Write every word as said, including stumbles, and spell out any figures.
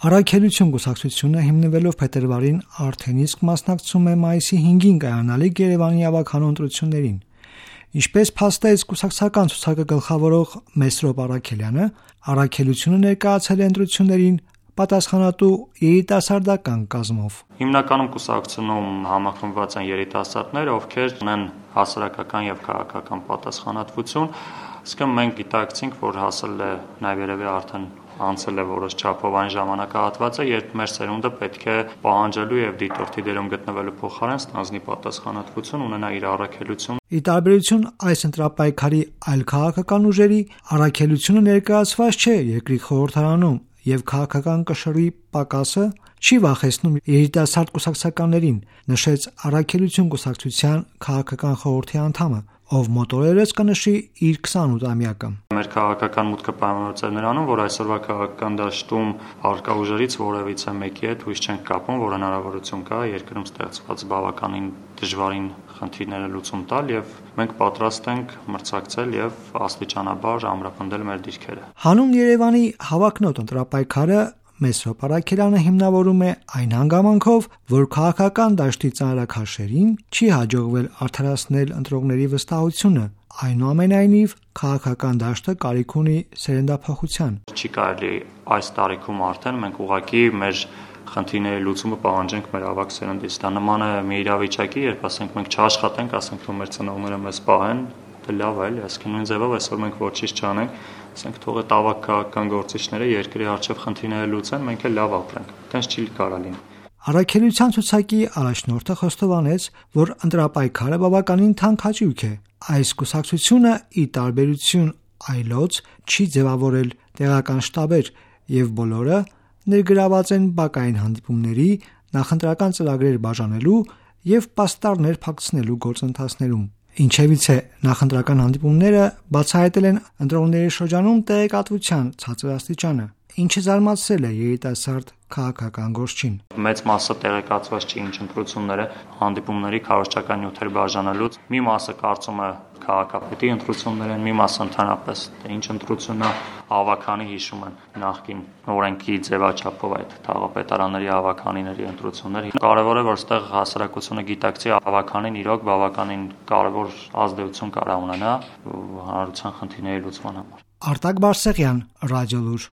Առաքելություն կուսակցությունը հիմնվելով փետրվարին արդեն իսկ մասնակցում է մայիսի հինգին կայանալիք Երևանի ավագանու ընտրություններին։ Ինչպես փաստեց կուսակցական ցուցակը գլխավորող Մեսրոպ Առաքելյանը, առաքելությունը ներկայացել է ընտրություններին պատասխանատու երիտասարդական կազմով։ Հիմնականում կուսակցությունում համախմբված են երիտասարդներ, ովքեր ունեն հասարակական եւ քաղաքական պատասխանատվություն, իսկ մենք գիտակցենք, որ հասել է նաեւ երևի արդեն անցել է որոշ չափով այն ժամանակահատվածը, երբ մեր սերունդը պետք է պահանջելու եւ դիտորդի դերում գտնվելու փոխարեն ստանձնի պատասխանատվություն, ունենա իր առաքելություն։ Ի տարբերություն այս ընտրապայքարի այլ քաղաքական ուժերի, առաքելությունը ներկայացված չէ երկրի խորհրդարանում եւ քաղաքական կշռի պակասը չի վախեցնում երիտասարդ կուսակցականներին, նշեց Առաքելություն կուսակցության քաղաքական խորհրդի անդամը, ով մոտորերս կնշի իր քսանութամյակը։ Մեր քաղաքական մուտքը պայմանավորված է նրանում, որ այսօրվա քաղաքական դաշտում արկա ուժերից որևիցե մեկի հետ հույս չենք կապում, որ հնարավորություն կա երկրում ստեղծված բավականին դժվարին խնդիրները լուծում տալ եւ մենք պատրաստ ենք մրցակցել եւ աստիճանաբար ամրապնդել մեր դիրքերը։ Հանուն Երևանի հավակնոտ ընտրապայքարը Մեսրոպ Առաքելյանը հիմնավորում է այն հանգամանքով, որ քաղաքական դաշտի ծանրաքաշերին չի հաջողվել արդարացնել ընտրողների վստահությունը, այնուամենայնիվ քաղաքական դաշտը կարիք ունի սերնդափոխության։ Չի կարելի այս տարիքում արդեն մենք ուղղակի մեր խնդիրների լուծումը պահանջենք մեր ավագ սերնդից։ Դա նման է մի իրավիճակի, երբ ասենք մենք չաշխատենք, ասենք որ մեր ծնողները մեզ պահեն, դա լավ է, այսինքն նույն ձևով այսօր մենք ոչինչ չանենք, ասենք թող այդ ավագ քաղաքական գործիչները երկրի առջև խնդիրները լուծեն, մենք էլ լավ ապրենք։ Այդպես չի կարա լինի։ Առաքելության ցուցակի առաջնորդը խոստովանեց, որ ընտրապայքարը բավականին թանկ հաճույք է։ Այս կուսակցությունը ի տարբերություն այլոց չի ձևավորել տեղական շտաբեր եւ բոլորը ներգրաված են բակային հանդիպումների, նախընտրական ծրագրեր բաժանելու եւ պաստառներ փակցնելու գործընթացներում։ Ինչևից է նախընտրական հանդիպումները բացահայտել են ընտրողների շրջանում տեղեկատվության ցածր աստիճանը, ինչը զարմացրել է երիտասարդ քաղաքական գործչին։ Մեծ մասը տեղեկացված չի ինչ ընտրությունները, հանդիպումների քարոզչական նյութեր բաժանելուց, մի մասը կարծում է քաղաքապետի ընտրություններ են, մի մասը ընդհանրապես ինչ ընտրությունն է, ավագանի հիշում են նախկին օրենքի ձևաչափով այդ թաղապետարանների ավագանիների ընտրություններ։ Կարևոր է, որ այստեղ հասարակությունը գիտակցի ավագանին իրոք բավականին կարևոր ազդեցություն կարող ունենա հանրության խնդիրների լուծման համար։ Արտակ Բարսեղյան, Ռադիոլուր։